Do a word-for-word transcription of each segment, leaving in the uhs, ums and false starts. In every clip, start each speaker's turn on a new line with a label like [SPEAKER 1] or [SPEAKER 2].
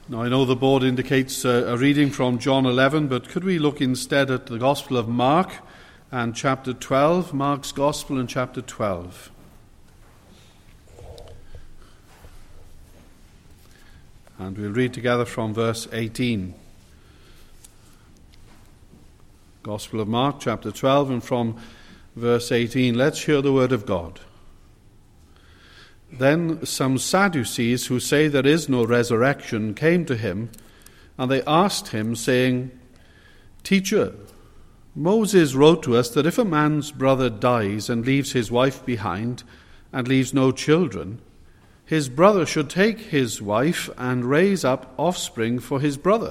[SPEAKER 1] Now, I know the board indicates uh, a reading from John eleven, but could we look instead at the Gospel of Mark and chapter twelve, Mark's Gospel and chapter twelve. And we'll read together from verse eighteen. Gospel of Mark, chapter twelve, and from verse eighteen. Let's hear the word of God. Then some Sadducees, who say there is no resurrection, came to him, and they asked him, saying, Teacher, Moses wrote to us that if a man's brother dies and leaves his wife behind, and leaves no children, his brother should take his wife and raise up offspring for his brother.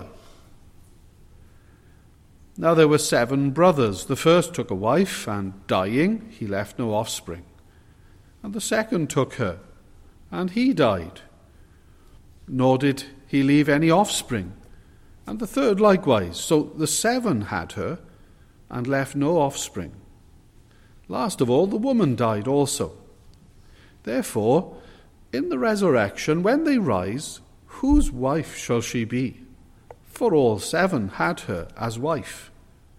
[SPEAKER 1] Now there were seven brothers. The first took a wife, and dying, he left no offspring. And the second took her, and he died, nor did he leave any offspring. And the third likewise. So the seven had her, and left no offspring. Last of all, the woman died also. Therefore, in the resurrection, when they rise, whose wife shall she be? For all seven had her as wife.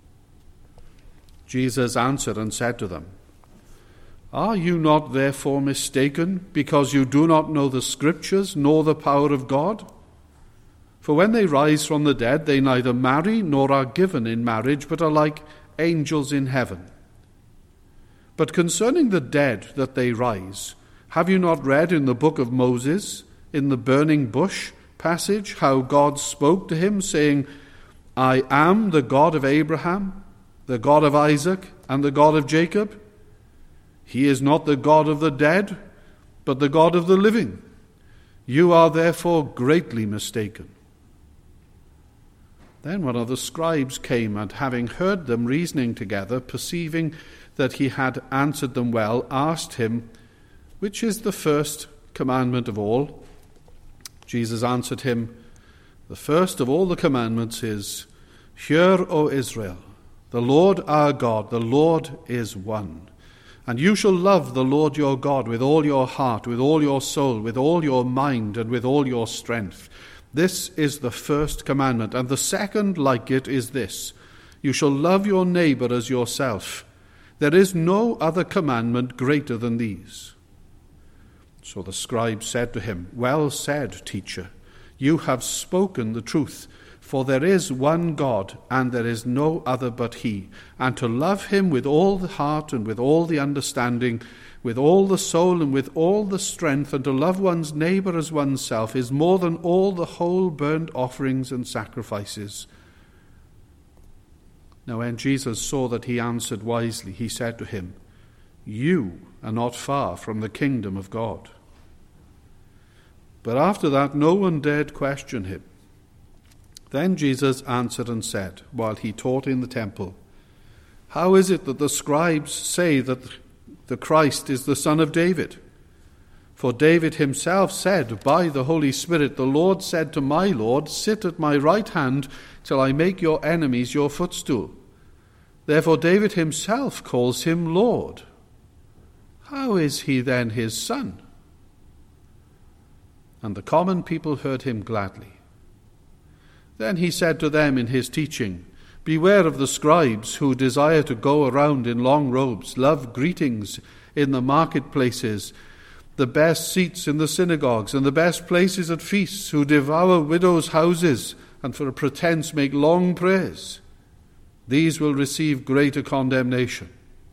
[SPEAKER 1] Jesus answered and said to them, Are you not therefore mistaken, because you do not know the Scriptures, nor the power of God? For when they rise from the dead, they neither marry nor are given in marriage, but are like angels in heaven. But concerning the dead that they rise, have you not read in the book of Moses, in the burning bush passage, how God spoke to him, saying, I am the God of Abraham, the God of Isaac, and the God of Jacob? He is not the God of the dead, but the God of the living. You are therefore greatly mistaken. Then one of the scribes came, and having heard them reasoning together, perceiving that he had answered them well, asked him, Which is the first commandment of all? Jesus answered him, The first of all the commandments is, Hear, O Israel, the Lord our God, the Lord is one. And you shall love the Lord your God with all your heart, with all your soul, with all your mind, and with all your strength. This is the first commandment. And the second like it is this, You shall love your neighbor as yourself. There is no other commandment greater than these. So the scribe said to him, Well said, teacher, you have spoken the truth. For there is one God, and there is no other but he. And to love him with all the heart and with all the understanding, with all the soul and with all the strength, and to love one's neighbor as oneself, is more than all the whole burnt offerings and sacrifices. Now when Jesus saw that he answered wisely, he said to him, You are not far from the kingdom of God. But after that no one dared question him. Then Jesus answered and said, while he taught in the temple, How is it that the scribes say that the Christ is the son of David? For David himself said, By the Holy Spirit, the Lord said to my Lord, Sit at my right hand till I make your enemies your footstool. Therefore David himself calls him Lord. How is he then his son? And the common people heard him gladly. Then he said to them in his teaching, Beware of the scribes who desire to go around in long robes, love greetings in the marketplaces, the best seats in the synagogues, and the best places at feasts, who devour widows' houses, and for a pretense make long prayers. These will receive greater condemnation.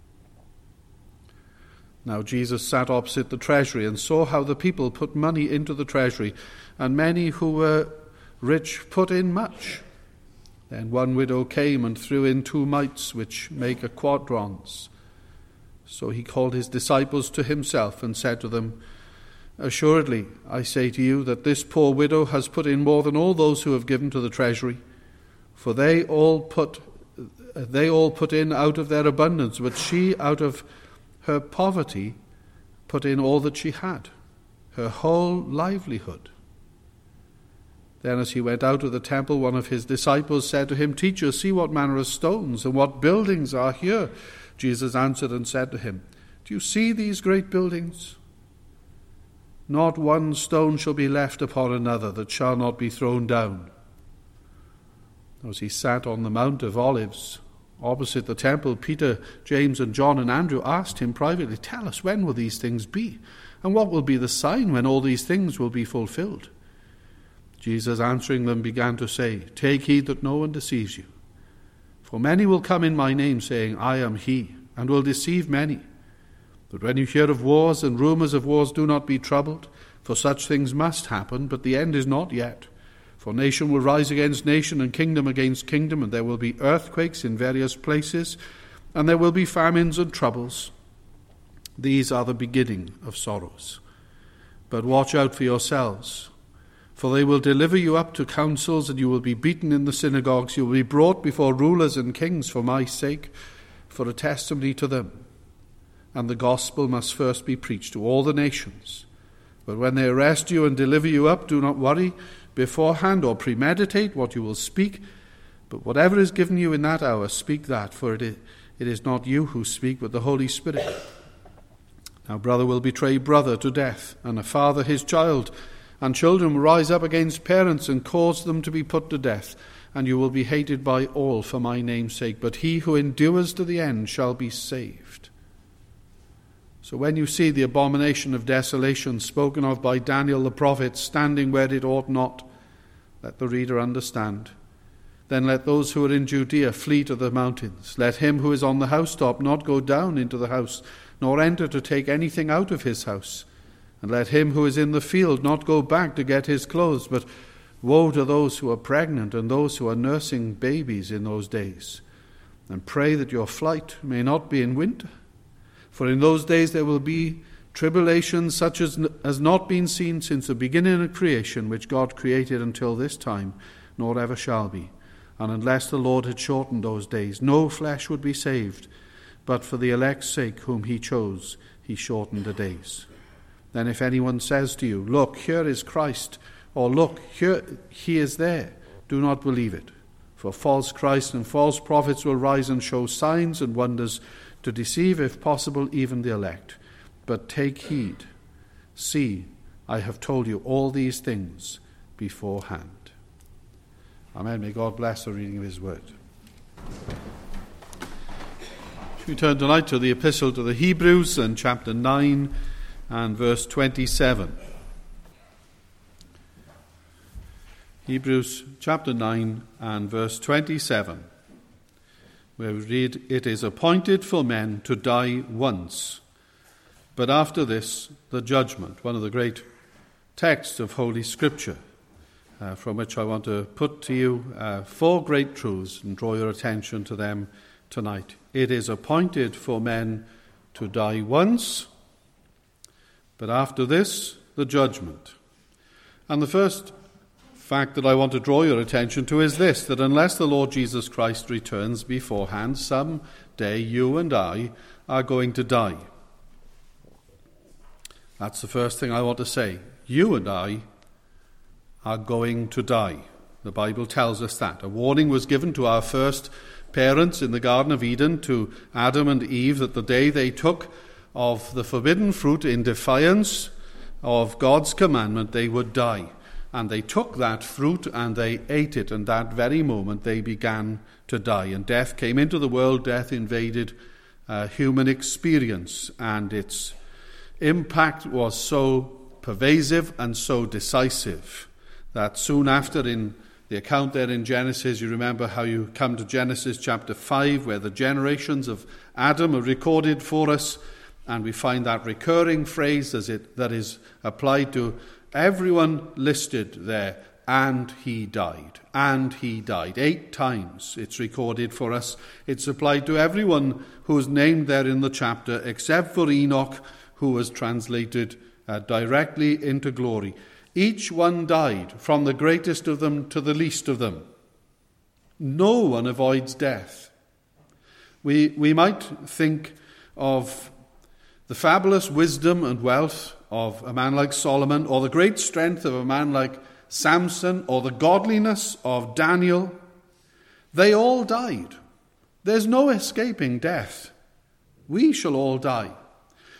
[SPEAKER 1] Now Jesus sat opposite the treasury and saw how the people put money into the treasury, and many who were rich put in much. Then one widow came and threw in two mites, which make a quadrans. So he called his disciples to himself and said to them, Assuredly, I say to you that this poor widow has put in more than all those who have given to the treasury, for they all put they all put in out of their abundance, but she out of her poverty put in all that she had, her whole livelihood. Then as he went out of the temple, one of his disciples said to him, Teacher, see what manner of stones and what buildings are here. Jesus answered and said to him, Do you see these great buildings? Not one stone shall be left upon another that shall not be thrown down. As he sat on the Mount of Olives, opposite the temple, Peter, James, and John and Andrew asked him privately, "Tell us, when will these things be? And what will be the sign when all these things will be fulfilled?" Jesus answering them began to say, "Take heed that no one deceives you. For many will come in my name, saying, 'I am he,' and will deceive many. But when you hear of wars and rumors of wars, do not be troubled, for such things must happen, but the end is not yet. For nation will rise against nation, and kingdom against kingdom, and there will be earthquakes in various places, and there will be famines and troubles. These are the beginning of sorrows. But watch out for yourselves, for they will deliver you up to councils, and you will be beaten in the synagogues. You will be brought before rulers and kings for my sake, for a testimony to them. And the gospel must first be preached to all the nations. But when they arrest you and deliver you up, do not worry beforehand or premeditate what you will speak, but whatever is given you in that hour, speak that, for it is, it is not you who speak, but the Holy Spirit. Now brother will betray brother to death, and a father his child, and children will rise up against parents and cause them to be put to death, and you will be hated by all for my name's sake, but he who endures to the end shall be saved. So when you see the abomination of desolation spoken of by Daniel the prophet standing where it ought not, let the reader understand. Then let those who are in Judea flee to the mountains. Let him who is on the housetop not go down into the house, nor enter to take anything out of his house. And let him who is in the field not go back to get his clothes. But woe to those who are pregnant and those who are nursing babies in those days. And pray that your flight may not be in winter. For in those days there will be tribulation such as has not been seen since the beginning of creation, which God created until this time, nor ever shall be. And unless the Lord had shortened those days, no flesh would be saved. But for the elect's sake whom he chose, he shortened the days. Then if anyone says to you, 'Look, here is Christ,' or 'Look, here he is there,' do not believe it. For false Christs and false prophets will rise and show signs and wonders, to deceive, if possible, even the elect. But take heed. See, I have told you all these things beforehand." Amen. May God bless the reading of his word. We turn tonight to the Epistle to the Hebrews and chapter nine and verse twenty-seven. Hebrews chapter nine and verse twenty-seven. Where we read, "It is appointed for men to die once, but after this, the judgment." One of the great texts of Holy Scripture, uh, from which I want to put to you uh, four great truths and draw your attention to them tonight. It is appointed for men to die once, but after this, the judgment. And the first fact that I want to draw your attention to is this, that unless the Lord Jesus Christ returns beforehand, some day you and I are going to die. That's the first thing I want to say. You and I are going to die. The Bible tells us that. A warning was given to our first parents in the Garden of Eden, to Adam and Eve, that the day they took of the forbidden fruit in defiance of God's commandment, they would die. And they took that fruit and they ate it, and that very moment they began to die. And death came into the world, death invaded uh, human experience, and its impact was so pervasive and so decisive that soon after, in the account there in Genesis, you remember how you come to Genesis chapter five, where the generations of Adam are recorded for us, and we find that recurring phrase as it that is applied to everyone listed there, "and he died, and he died." Eight times it's recorded for us. It's applied to everyone who is named there in the chapter, except for Enoch, who was translated uh, directly into glory. Each one died, from the greatest of them to the least of them. No one avoids death. We, we might think of the fabulous wisdom and wealth of a man like Solomon, or the great strength of a man like Samson, or the godliness of Daniel. They all died. There's no escaping death. We shall all die.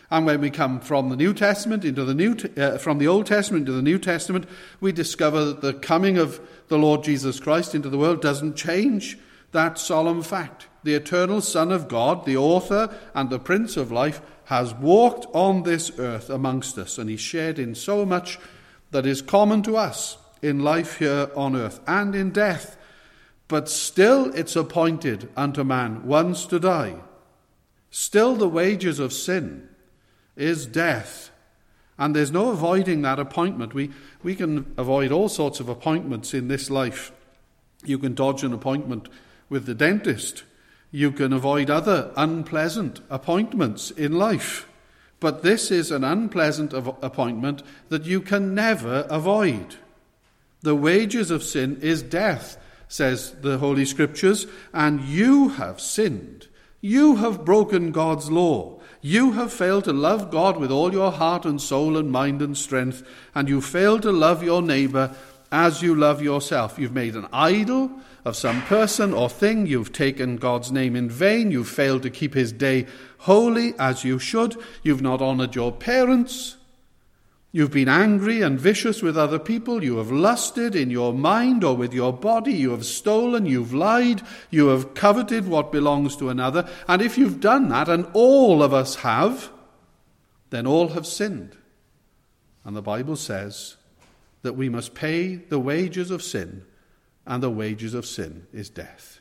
[SPEAKER 1] And when we come from the New Testament into the New, uh, from the Old Testament to the New Testament, we discover that the coming of the Lord Jesus Christ into the world doesn't change that solemn fact. The eternal Son of God, the author and the Prince of life, has walked on this earth amongst us, and he shared in so much that is common to us in life here on earth and in death. But still it's appointed unto man once to die. Still the wages of sin is death. And there's no avoiding that appointment. We, we can avoid all sorts of appointments in this life. You can dodge an appointment with the dentist. You can avoid other unpleasant appointments in life. But this is an unpleasant appointment that you can never avoid. The wages of sin is death, says the Holy Scriptures, and you have sinned. You have broken God's law. You have failed to love God with all your heart and soul and mind and strength, and you failed to love your neighbor as you love yourself. You've made an idol of some person or thing. You've taken God's name in vain. You've failed to keep his day holy as you should. You've not honored your parents. You've been angry and vicious with other people. You have lusted in your mind or with your body. You have stolen. You've lied. You have coveted what belongs to another. And if you've done that, and all of us have, then all have sinned. And the Bible says that we must pay the wages of sin, and the wages of sin is death.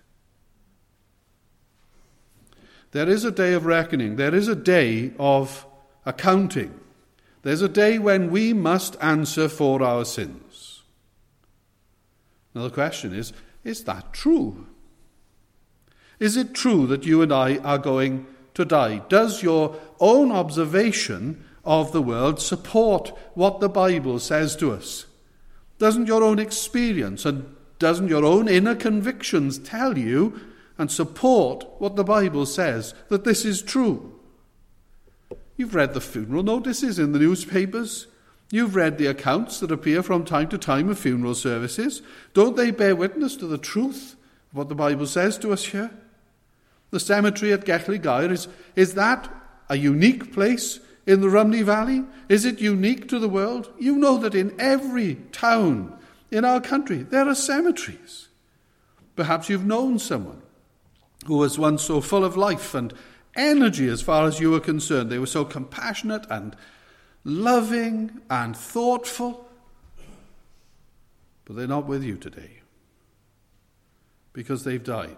[SPEAKER 1] There is a day of reckoning. There is a day of accounting. There's a day when we must answer for our sins. Now the question is, is that true? Is it true that you and I are going to die? Does your own observation of the world support what the Bible says to us? Doesn't your own experience and doesn't your own inner convictions tell you and support what the Bible says, that this is true? You've read the funeral notices in the newspapers. You've read the accounts that appear from time to time of funeral services. Don't they bear witness to the truth of what the Bible says to us here? The cemetery at Gethley Gyr, is, is that a unique place in the Rumney Valley? Is it unique to the world? You know that in every town in our country there are cemeteries. Perhaps you've known someone who was once so full of life and energy as far as you were concerned. They were so compassionate and loving and thoughtful. But they're not with you today because they've died.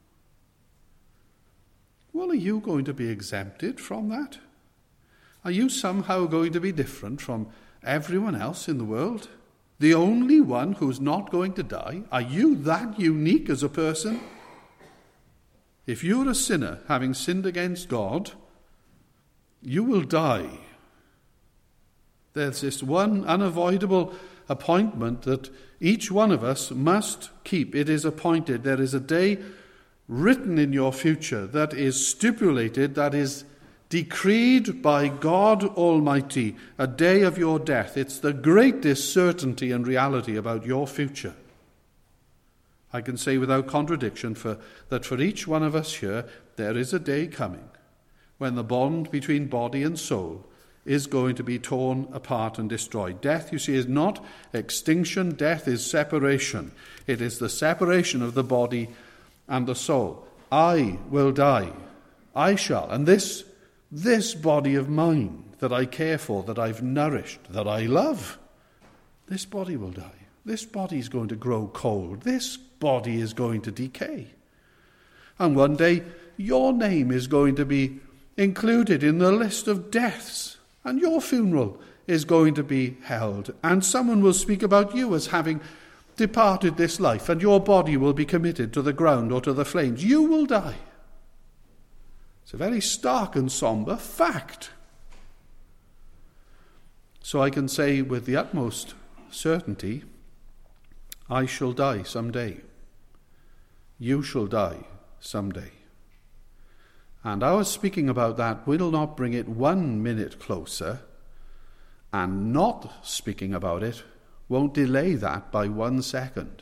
[SPEAKER 1] Well, are you going to be exempted from that? Are you somehow going to be different from everyone else in the world? The only one who's not going to die? Are you that unique as a person? If you're a sinner, having sinned against God, you will die. There's this one unavoidable appointment that each one of us must keep. It is appointed. There is a day written in your future that is stipulated, that is decreed by God Almighty, a day of your death. It's the greatest certainty and reality about your future. I can say without contradiction for, that for each one of us here, there is a day coming when the bond between body and soul is going to be torn apart and destroyed. Death, you see, is not extinction. Death is separation. It is the separation of the body and the soul. I will die. I shall. And this, this body of mine that I care for, that I've nourished, that I love, this body will die. This body is going to grow cold. This body is going to decay. And one day, your name is going to be included in the list of deaths, and your funeral is going to be held, and someone will speak about you as having departed this life, and your body will be committed to the ground or to the flames. You will die. It's a very stark and somber fact. So I can say with the utmost certainty, I shall die someday. You shall die someday. And our speaking about that will not bring it one minute closer, and not speaking about it won't delay that by one second.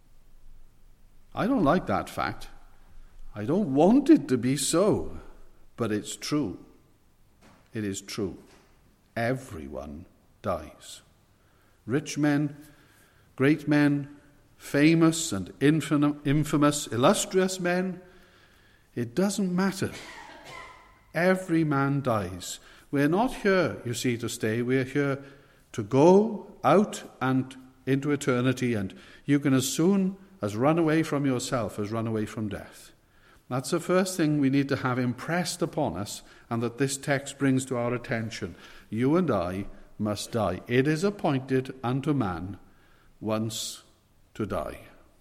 [SPEAKER 1] I don't like that fact. I don't want it to be so, but it's true. it is true. Everyone dies. Rich men, great men, famous and infamous, illustrious men, it doesn't matter. Every man dies. We're not here, you see, to stay. We're here to go out and into eternity, and you can as soon as run away from yourself as run away from death. That's the first thing we need to have impressed upon us, and that this text brings to our attention. You and I must die. It is appointed unto man once to die.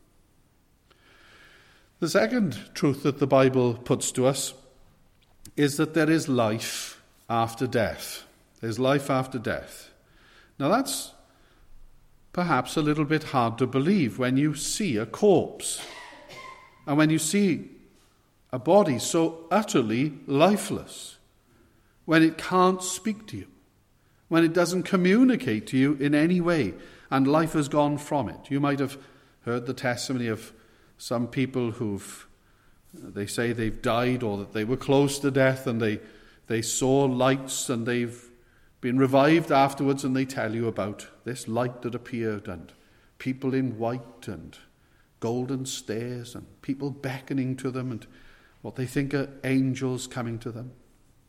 [SPEAKER 1] The second truth that the Bible puts to us is that there is life after death. There's life after death. Now that's perhaps a little bit hard to believe when you see a corpse and when you see a body so utterly lifeless, when it can't speak to you, when it doesn't communicate to you in any way, and life has gone from it. You might have heard the testimony of some people who've, they say they've died or that they were close to death and they, they saw lights and they've been revived afterwards, and they tell you about this light that appeared and people in white and golden stairs and people beckoning to them and what they think are angels coming to them.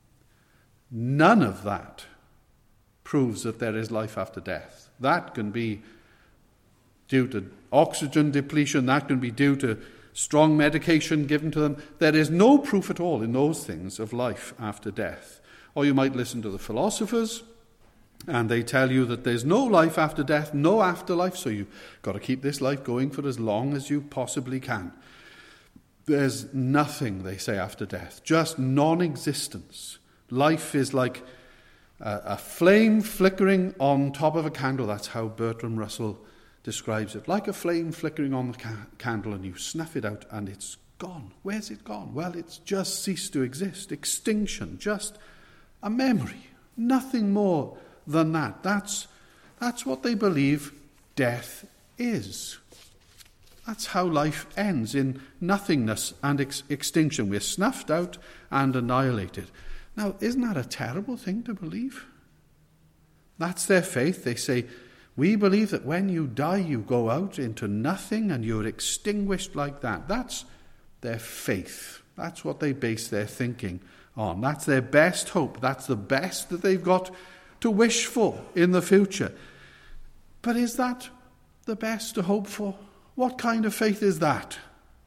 [SPEAKER 1] None of that proves that there is life after death. That can be due to oxygen depletion, that can be due to strong medication given to them. There is no proof at all in those things of life after death. Or you might listen to the philosophers, and they tell you that there's no life after death, no afterlife, so you've got to keep this life going for as long as you possibly can. There's nothing, they say, after death, just non-existence. Life is like a, a flame flickering on top of a candle. That's how Bertrand Russell describes it. Like a flame flickering on the ca- candle, and you snuff it out and it's gone. Where's it gone? Well, it's just ceased to exist. Extinction, just a memory. Nothing more than that. That's, that's what they believe death is. That's how life ends, in nothingness and ex- extinction. We're snuffed out and annihilated. Now, isn't that a terrible thing to believe? That's their faith. They say, we believe that when you die, you go out into nothing and you're extinguished like that. That's their faith. That's what they base their thinking on. That's their best hope. That's the best that they've got to wish for in the future. But is that the best to hope for? What kind of faith is that?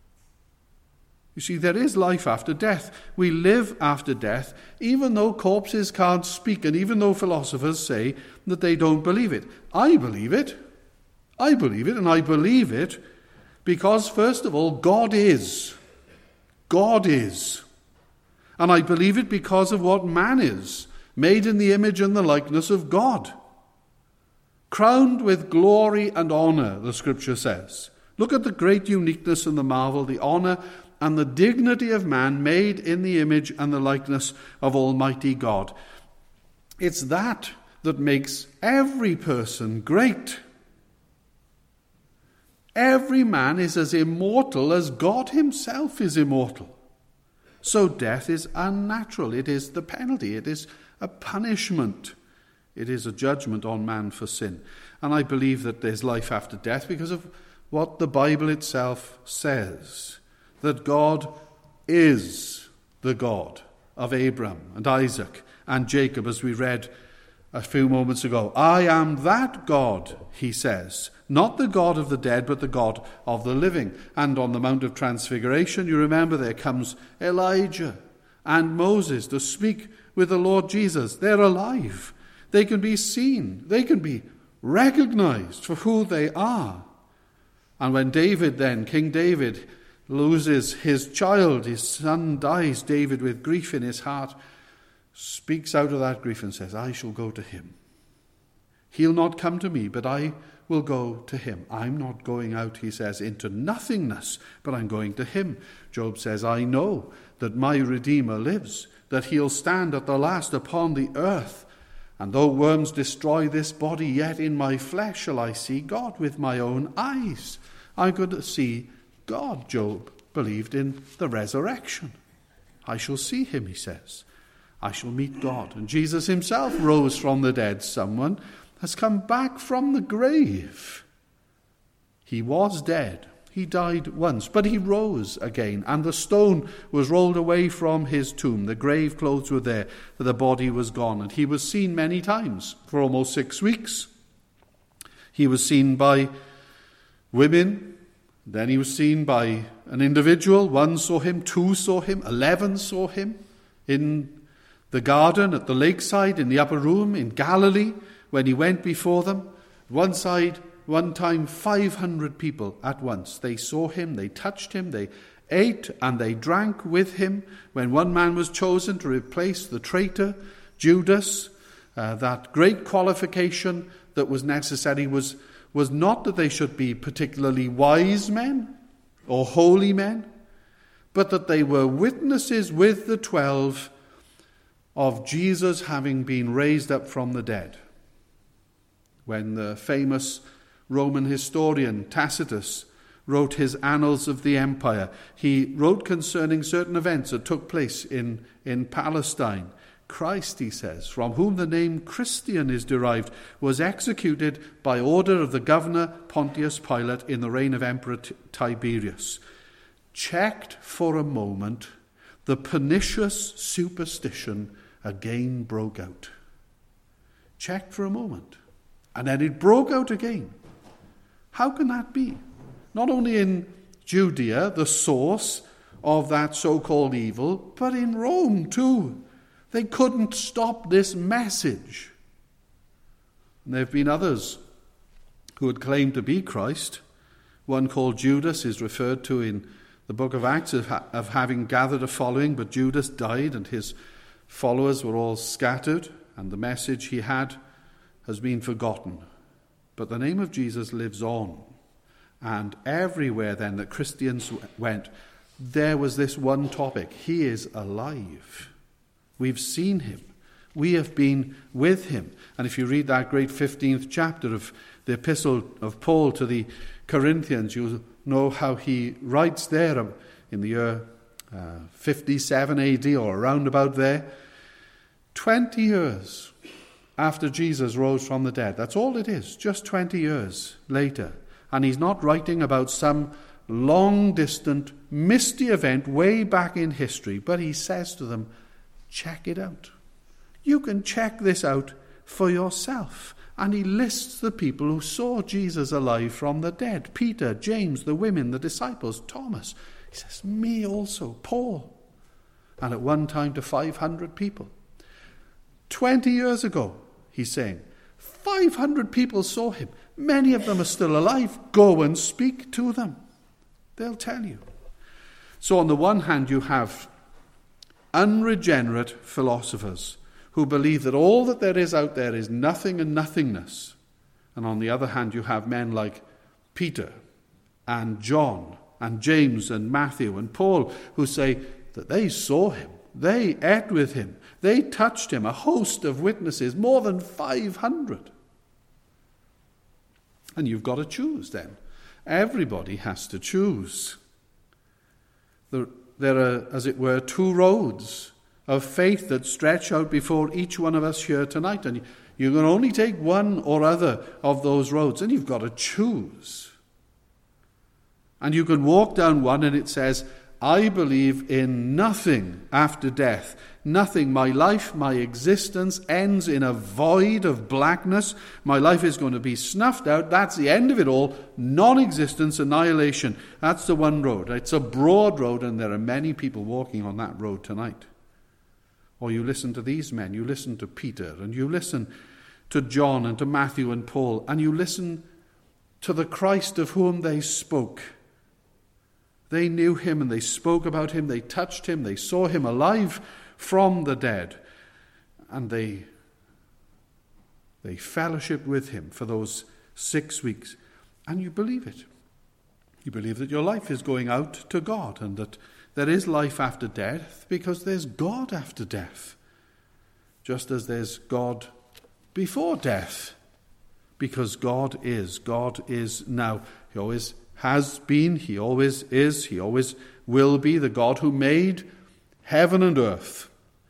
[SPEAKER 1] You see, there is life after death. We live after death, even though corpses can't speak, and even though philosophers say that they don't believe it. I believe it. I believe it, and I believe it because, first of all, God is. God is. And I believe it because of what man is, made in the image and the likeness of God. Crowned with glory and honor, the Scripture says. Look at the great uniqueness and the marvel, the honor and the dignity of man made in the image and the likeness of Almighty God. It's that that makes every person great. Every man is as immortal as God himself is immortal. So death is unnatural. It is the penalty. It is a punishment. It is a judgment on man for sin. And I believe that there's life after death because of what the Bible itself says, that God is the God of Abraham and Isaac and Jacob, as we read a few moments ago. I am that God, he says, not the God of the dead, but the God of the living. And on the Mount of Transfiguration, you remember there comes Elijah and Moses to speak with the Lord Jesus. They're alive. They can be seen. They can be recognized for who they are. And when David then, King David, loses his child, his son dies, David, with grief in his heart, speaks out of that grief and says, I shall go to him. He'll not come to me, but I will go to him. I'm not going out, he says, into nothingness, but I'm going to him. Job says, I know that my Redeemer lives, that he'll stand at the last upon the earth. And though worms destroy this body, yet in my flesh shall I see God with my own eyes. I'm going to see God. Job believed in the resurrection. I shall see him, he says. I shall meet God. And Jesus himself rose from the dead. Someone has come back from the grave. He was dead. He died once, but he rose again, and the stone was rolled away from his tomb. The grave clothes were there, but the body was gone. And he was seen many times for almost six weeks. He was seen by women, then he was seen by an individual. One saw him, two saw him, eleven saw him in the garden, at the lakeside, in the upper room, in Galilee, when he went before them. One side, one time, five hundred people at once. They saw him, they touched him, they ate and they drank with him. When one man was chosen to replace the traitor, Judas, uh, that great qualification that was necessary was, was not that they should be particularly wise men or holy men, but that they were witnesses with the twelve of Jesus having been raised up from the dead. When the famous Roman historian Tacitus wrote his Annals of the Empire, he wrote concerning certain events that took place in, in Palestine. Christ, he says, from whom the name Christian is derived, was executed by order of the governor Pontius Pilate in the reign of Emperor Tiberius. Checked for a moment, the pernicious superstition again broke out. Checked for a moment, and then it broke out again. How can that be? Not only in Judea, the source of that so-called evil, but in Rome too. They couldn't stop this message. And there have been others who had claimed to be Christ. One called Judas is referred to in the book of Acts of, ha- of having gathered a following, but Judas died and his followers were all scattered, and the message he had has been forgotten. But the name of Jesus lives on. And everywhere then that Christians went, there was this one topic. He is alive. We've seen him. We have been with him. And if you read that great fifteenth chapter of the epistle of Paul to the Corinthians, you'll know how he writes there in the year uh, fifty-seven A D or around about there, twenty years after Jesus rose from the dead. That's all it is, just twenty years later. And he's not writing about some long-distant, misty event way back in history, but he says to them, check it out. You can check this out for yourself. And he lists the people who saw Jesus alive from the dead. Peter, James, the women, the disciples, Thomas. He says, me also, Paul. And at one time to five hundred people. Twenty years ago, he's saying, five hundred people saw him. Many of them are still alive. Go and speak to them. They'll tell you. So on the one hand, you have unregenerate philosophers who believe that all that there is out there is nothing and nothingness. And on the other hand, you have men like Peter and John and James and Matthew and Paul who say that they saw him, they ate with him, they touched him, a host of witnesses, more than five hundred. And you've got to choose then. Everybody has to choose. There, there are, as it were, two roads of faith that stretch out before each one of us here tonight. And you can only take one or other of those roads, and you've got to choose. And you can walk down one and it says, I believe in nothing after death. Nothing. My life, my existence ends in a void of blackness. My life is going to be snuffed out. That's the end of it all. Non-existence, annihilation. That's the one road. It's a broad road, and there are many people walking on that road tonight. Or you listen to these men. You listen to Peter, and you listen to John and to Matthew and Paul, and you listen to the Christ of whom they spoke. They knew him and they spoke about him, they touched him, they saw him alive from the dead. And they, they fellowshiped with him for those six weeks. And you believe it. You believe that your life is going out to God and that there is life after death because there's God after death. Just as there's God before death. Because God is. God is now. He always has been, he always is, he always will be the God who made heaven and earth,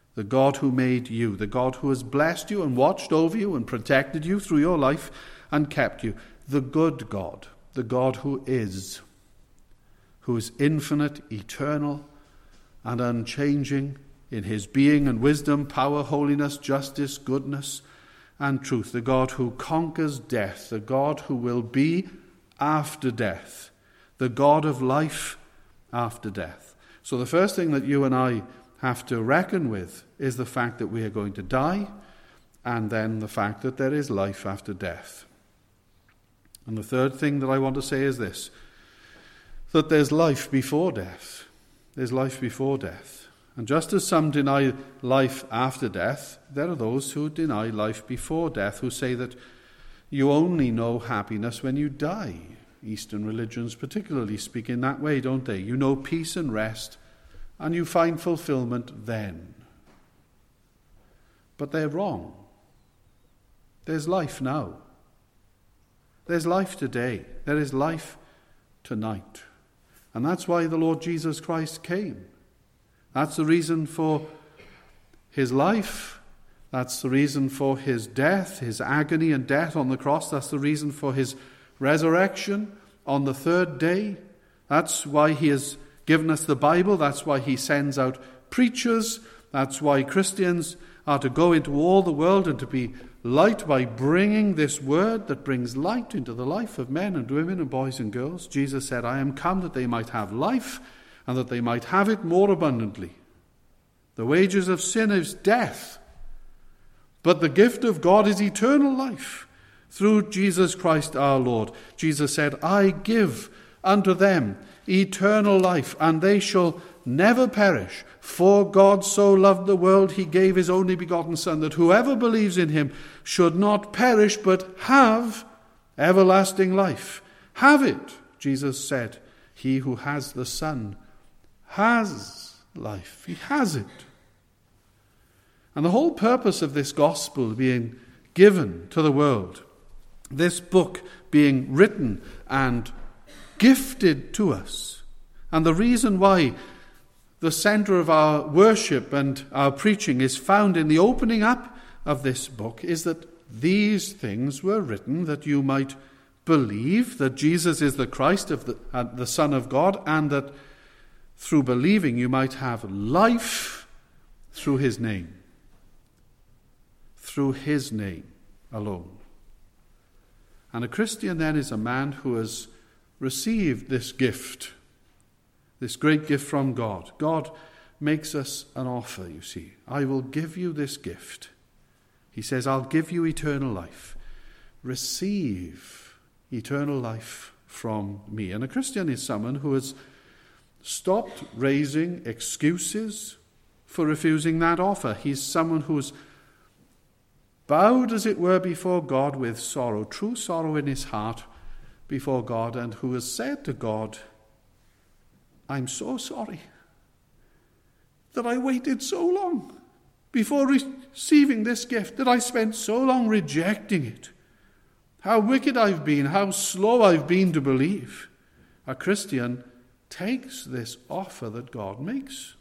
[SPEAKER 1] The God who made you, the God who has blessed you and watched over you and protected you through your life and kept you. The good God, the God who is, who is infinite, eternal, and unchanging in his being and wisdom, power, holiness, justice, goodness, and truth. The God who conquers death, the God who will be after death, the God of life after death. So the first thing that you and I have to reckon with is the fact that we are going to die, and then the fact that there is life after death. And the third thing that I want to say is this, that there's life before death. There's life before death. And just as some deny life after death, there are those who deny life before death, who say that you only know happiness when you die. Eastern religions particularly speak in that way, don't they? You know peace and rest, and you find fulfillment then. But they're wrong. There's life now. There's life today. There is life tonight. And that's why the Lord Jesus Christ came. That's the reason for his life. That's the reason for his death, his agony and death on the cross. That's the reason for his resurrection on the third day. That's why he has given us the Bible. That's why he sends out preachers. That's why Christians are to go into all the world and to be light by bringing this word that brings light into the life of men and women and boys and girls. Jesus said, I am come that they might have life and that they might have it more abundantly. The wages of sin is death, but the gift of God is eternal life through Jesus Christ our Lord. Jesus said, I give unto them eternal life, and they shall never perish. For God so loved the world, he gave his only begotten Son, that whoever believes in him should not perish, but have everlasting life. Have it, Jesus said. He who has the Son has life. He has it. And the whole purpose of this gospel being given to the world, this book being written and gifted to us, and the reason why the center of our worship and our preaching is found in the opening up of this book is that these things were written that you might believe that Jesus is the Christ, of the, uh, the Son of God, and that through believing you might have life through his name. Through his name alone. And a Christian then is a man who has received this gift, this great gift from God. God makes us an offer, you see. I will give you this gift. He says, I'll give you eternal life. Receive eternal life from me. And a Christian is someone who has stopped raising excuses for refusing that offer. He's someone who's bowed, as it were, before God with sorrow, true sorrow in his heart before God, and who has said to God, I'm so sorry that I waited so long before receiving this gift, that I spent so long rejecting it. How wicked I've been, how slow I've been to believe. A Christian takes this offer that God makes.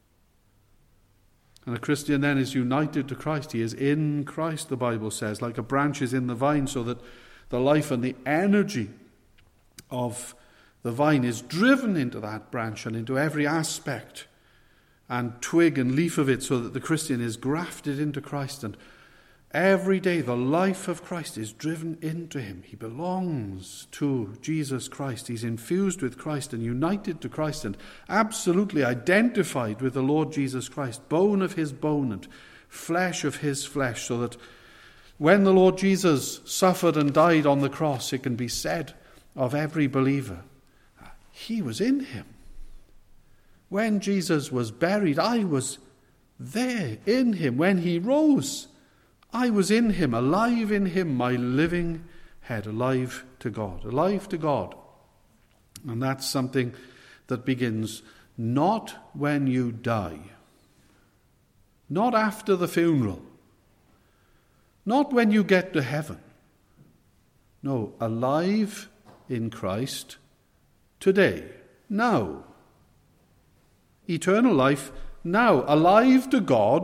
[SPEAKER 1] And a Christian then is united to Christ. He is in Christ, the Bible says, like a branch is in the vine, so that the life and the energy of the vine is driven into that branch and into every aspect and twig and leaf of it, so that the Christian is grafted into Christ, and every day the life of Christ is driven into him. He belongs to Jesus Christ. He's infused with Christ and united to Christ and absolutely identified with the Lord Jesus Christ, bone of his bone and flesh of his flesh, so that when the Lord Jesus suffered and died on the cross, it can be said of every believer, he was in him. When Jesus was buried, I was there in him. When he rose, I was in him, alive in him, my living head, alive to God, alive to God. And that's something that begins not when you die, not after the funeral, not when you get to heaven. No, alive in Christ today, now. Eternal life now, alive to God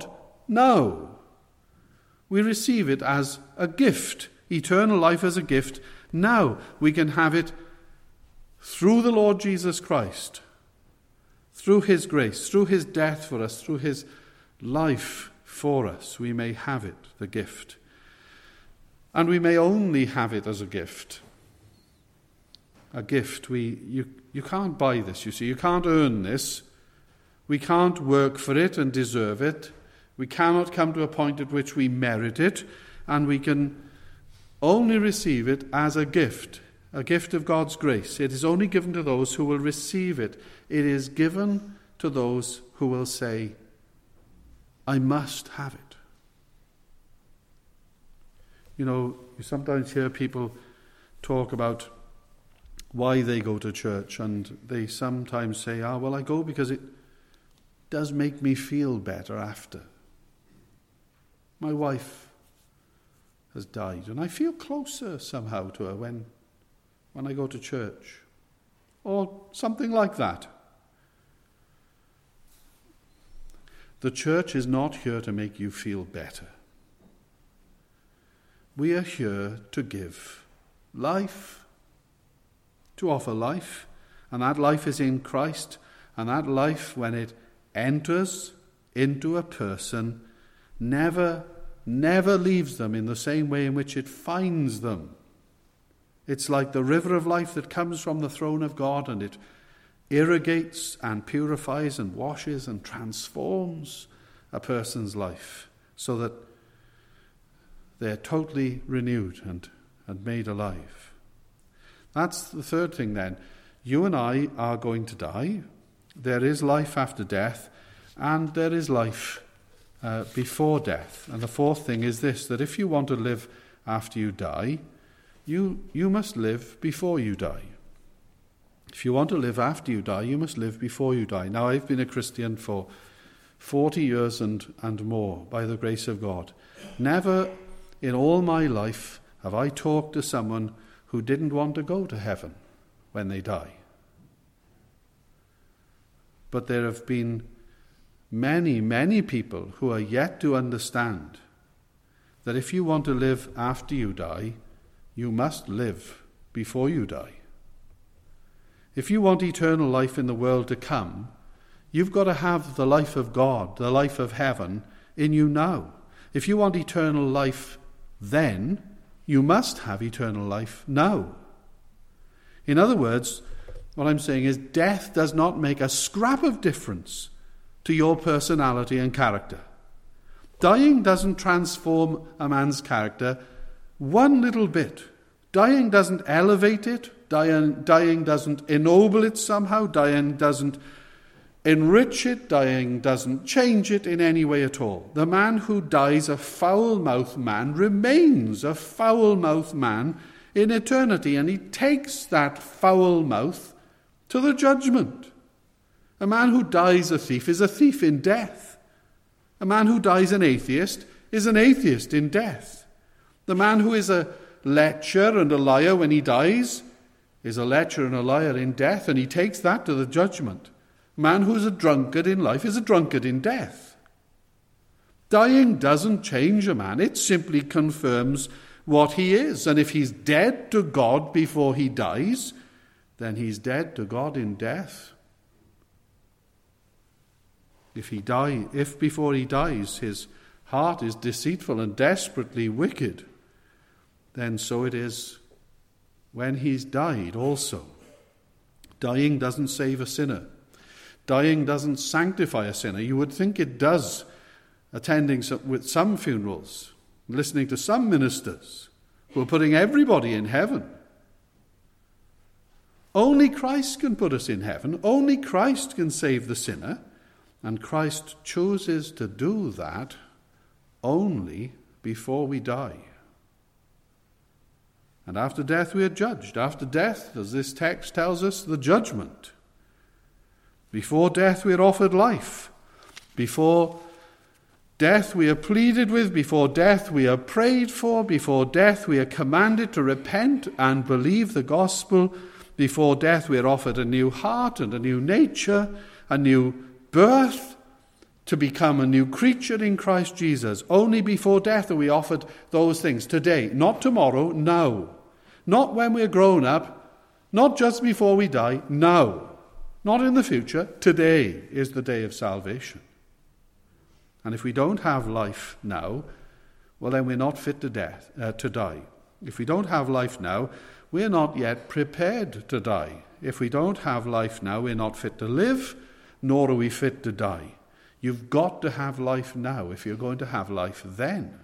[SPEAKER 1] No. We receive it as a gift, eternal life as a gift. Now we can have it through the Lord Jesus Christ, through his grace, through his death for us, through his life for us. We may have it, the gift. And we may only have it as a gift. A gift. We you you can't buy this, you see. You can't earn this. We can't work for it and deserve it. We cannot come to a point at which we merit it, and we can only receive it as a gift, a gift of God's grace. It is only given to those who will receive it. It is given to those who will say, I must have it. You know, you sometimes hear people talk about why they go to church, and they sometimes say, ah, well, I go because it does make me feel better after. My wife has died, and I feel closer somehow to her when, when I go to church, or something like that. The church is not here to make you feel better. We are here to give life, to offer life, and that life is in Christ, and that life, when it enters into a person, never, never leaves them in the same way in which it finds them. It's like the river of life that comes from the throne of God, and it irrigates and purifies and washes and transforms a person's life so that they're totally renewed and, and made alive. That's the third thing then. You and I are going to die. There is life after death, and there is life uh, before death. And the fourth thing is this, that if you want to live after you die, you, you must live before you die. If you want to live after you die, you must live before you die. Now, I've been a Christian for forty years and, and more, by the grace of God. Never in all my life have I talked to someone who didn't want to go to heaven when they die. But there have been many, many people who are yet to understand that if you want to live after you die, you must live before you die. If you want eternal life in the world to come, you've got to have the life of God, the life of heaven, in you now. If you want eternal life then, you must have eternal life now. In other words, what I'm saying is death does not make a scrap of difference to your personality and character. Dying doesn't transform a man's character one little bit. Dying doesn't elevate it. Dying, dying doesn't ennoble it somehow. Dying doesn't enrich it. Dying doesn't change it in any way at all. The man who dies a foul-mouthed man remains a foul-mouthed man in eternity, and he takes that foul mouth to the judgment. A man who dies a thief is a thief in death. A man who dies an atheist is an atheist in death. The man who is a lecher and a liar when he dies is a lecher and a liar in death, and he takes that to the judgment. A man who is a drunkard in life is a drunkard in death. Dying doesn't change a man. It simply confirms what he is. And if he's dead to God before he dies, then he's dead to God in death. If he die, if before he dies his heart is deceitful and desperately wicked, then so it is when he's died also. Dying doesn't save a sinner. Dying doesn't sanctify a sinner. You would think it does, attending some, with some funerals, listening to some ministers who are putting everybody in heaven. Only Christ can put us in heaven. Only Christ can save the sinner. And Christ chooses to do that only before we die. And after death we are judged. After death, as this text tells us, the judgment. Before death we are offered life. Before death we are pleaded with. Before death we are prayed for. Before death we are commanded to repent and believe the gospel. Before death we are offered a new heart and a new nature, a new birth, to become a new creature in Christ Jesus. Only before death are we offered those things. Today, not tomorrow, now. Not when we're grown up, not just before we die, now. Not in the future, today is the day of salvation. And if we don't have life now, well then we're not fit to death, uh, to die. If we don't have life now, we're not yet prepared to die. If we don't have life now, we're not fit to live, nor are we fit to die. You've got to have life now if you're going to have life then.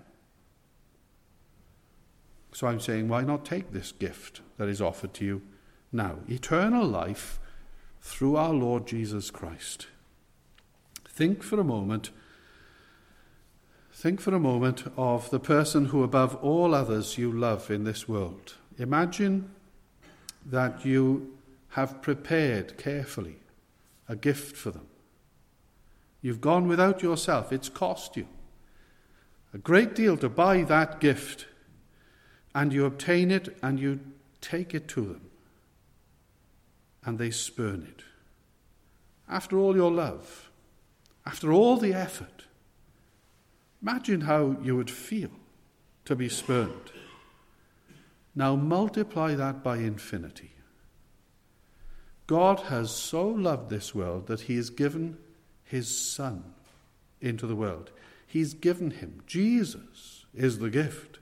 [SPEAKER 1] So I'm saying, why not take this gift that is offered to you now? Eternal life through our Lord Jesus Christ. Think for a moment, think for a moment of the person who above all others you love in this world. Imagine that you have prepared carefully a gift for them. You've gone without yourself. It's cost you a great deal to buy that gift. And you obtain it and you take it to them. And they spurn it. After all your love, after all the effort, imagine how you would feel to be spurned. Now multiply that by infinity. God has so loved this world that he has given his Son into the world. He's given him. Jesus is the gift.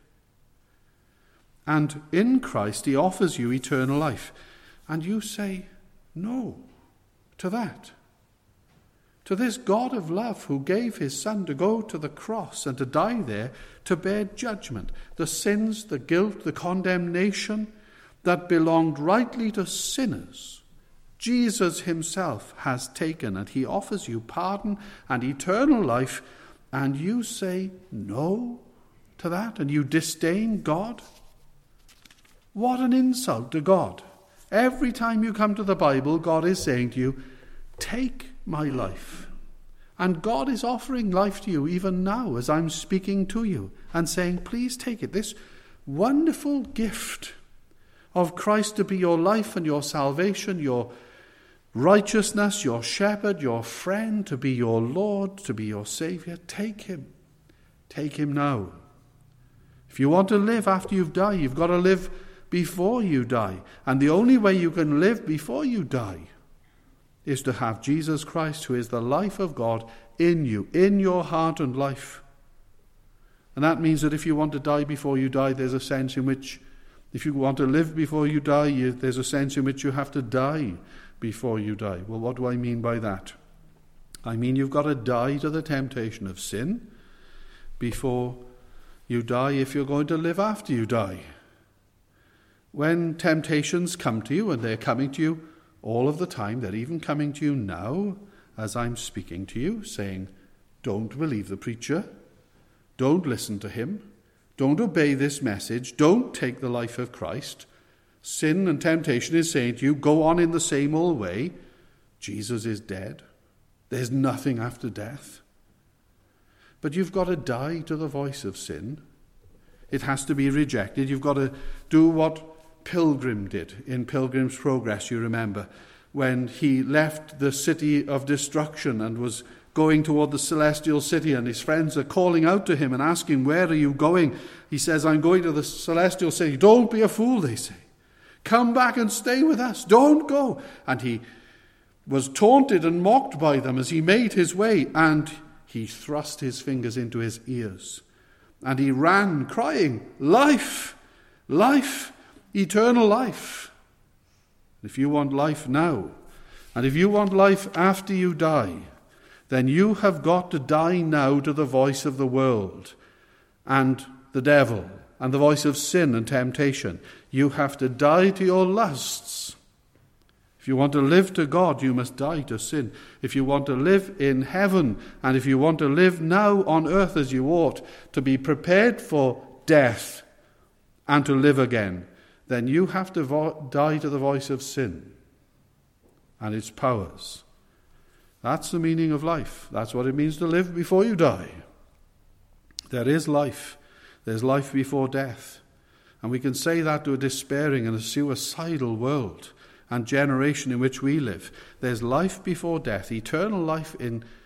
[SPEAKER 1] And in Christ he offers you eternal life. And you say no to that. To this God of love who gave his Son to go to the cross and to die there to bear judgment, the sins, the guilt, the condemnation that belonged rightly to sinners. Jesus himself has taken, and he offers you pardon and eternal life, and you say no to that, and you disdain God? What an insult to God. Every time you come to the Bible, God is saying to you, take my life. And God is offering life to you even now as I'm speaking to you and saying, please take it. This wonderful gift of Christ to be your life and your salvation, your righteousness, your shepherd, your friend, to be your Lord, to be your Saviour. Take him. Take him now. If you want to live after you've died, you've got to live before you die. And the only way you can live before you die is to have Jesus Christ, who is the life of God, in you, in your heart and life. And that means that if you want to die before you die, there's a sense in which, if you want to live before you die, you, there's a sense in which you have to die before you die. Well, what do I mean by that? I mean you've got to die to the temptation of sin before you die if you're going to live after you die. When temptations come to you, and they're coming to you all of the time, they're even coming to you now as I'm speaking to you, saying, don't believe the preacher, don't listen to him, don't obey this message, don't take the life of Christ. Sin and temptation is saying to you, go on in the same old way. Jesus is dead. There's nothing after death. But you've got to die to the voice of sin. It has to be rejected. You've got to do what Pilgrim did in Pilgrim's Progress, you remember, when he left the city of destruction and was going toward the celestial city, and his friends are calling out to him and asking, where are you going? He says, I'm going to the celestial city. Don't be a fool, they say. Come back and stay with us. Don't go. And he was taunted and mocked by them as he made his way, and he thrust his fingers into his ears. And he ran crying, life, life, eternal life. If you want life now, and if you want life after you die, then you have got to die now to the voice of the world and the devil and the voice of sin and temptation. You have to die to your lusts. If you want to live to God, you must die to sin. If you want to live in heaven, and if you want to live now on earth as you ought, to be prepared for death and to live again, then you have to vo- die to the voice of sin and its powers. That's the meaning of life. That's what it means to live before you die. There is life. There's life before death. And we can say that to a despairing and a suicidal world and generation in which we live. There's life before death, eternal life in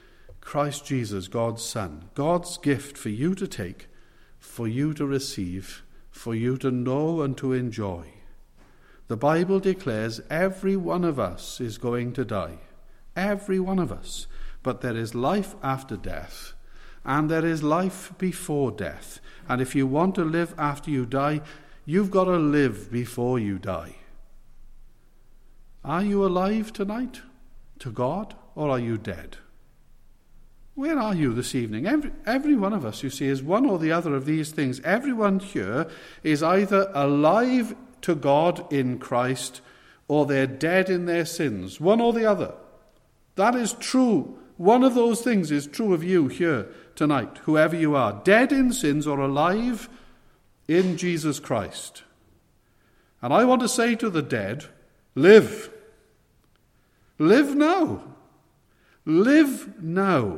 [SPEAKER 1] Christ Jesus, God's Son, God's gift for you to take, for you to receive, for you to know and to enjoy. The Bible declares every one of us is going to die. Every one of us. But there is life after death, and there is life before death. And if you want to live after you die, you've got to live before you die. Are you alive tonight to God, or are you dead? Where are you this evening? Every, every one of us, you see, is one or the other of these things. Everyone here is either alive to God in Christ, or they're dead in their sins. One or the other. That is true. One of those things is true of you here tonight, whoever you are. Dead in sins or alive in Jesus Christ. And I want to say to the dead, live. Live now. Live now.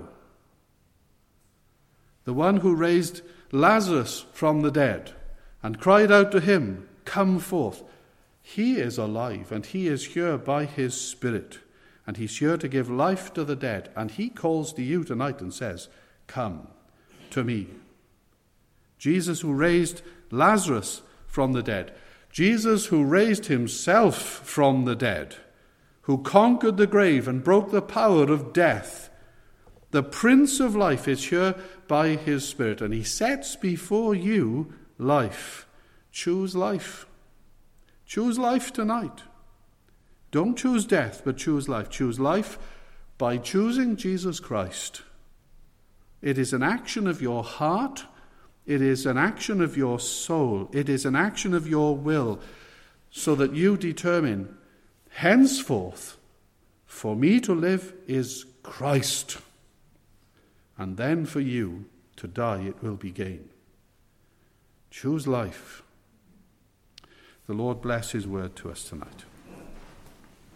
[SPEAKER 1] The one who raised Lazarus from the dead and cried out to him, come forth. He is alive, and he is here by his Spirit, and he's here to give life to the dead. And he calls to you tonight and says, come to me. Jesus who raised Lazarus from the dead, Jesus who raised himself from the dead, who conquered the grave and broke the power of death, the Prince of Life is here by his Spirit, and he sets before you life. Choose life. Choose life tonight. Don't choose death, but choose life. Choose life by choosing Jesus Christ. It is an action of your heart. It is an action of your soul. It is an action of your will, so that you determine, henceforth, for me to live is Christ. And then for you to die, it will be gain. Choose life. The Lord bless his word to us tonight.